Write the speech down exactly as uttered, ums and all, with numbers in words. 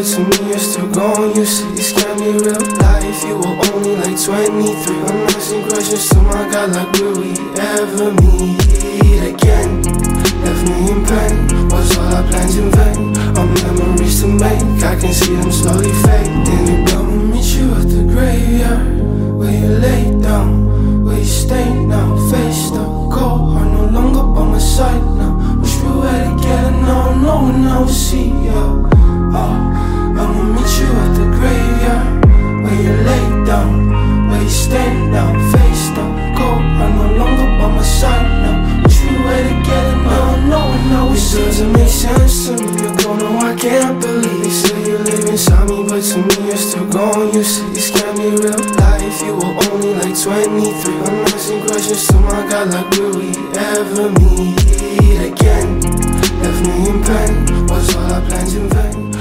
but to me you're still gone. You say this can't be real life. You were only like twenty-three. I'm asking questions to my God, like will we ever meet again? Left me in pain, was all our plans in vain? Our memories to make, I can see them slowly fade. Then you gonna meet you at the graveyard, where you lay down, where you stay now. Face the cold heart, no longer by my side now. Wish we were together now, no one else will see ya. Oh, I'ma meet you at the graveyard, where you lay down, where you stay now. Face the cold heart, no longer by my side now. Wish we were together now, no one else will see ya. It doesn't make sense to me, you're gone, no I can't believe. They say you live inside me, but to me you're still gone. You say this can't be real life. You were only like twenty-three. I'm asking questions to my God, like will we ever meet again? Left me in pain, was all our plans in vain?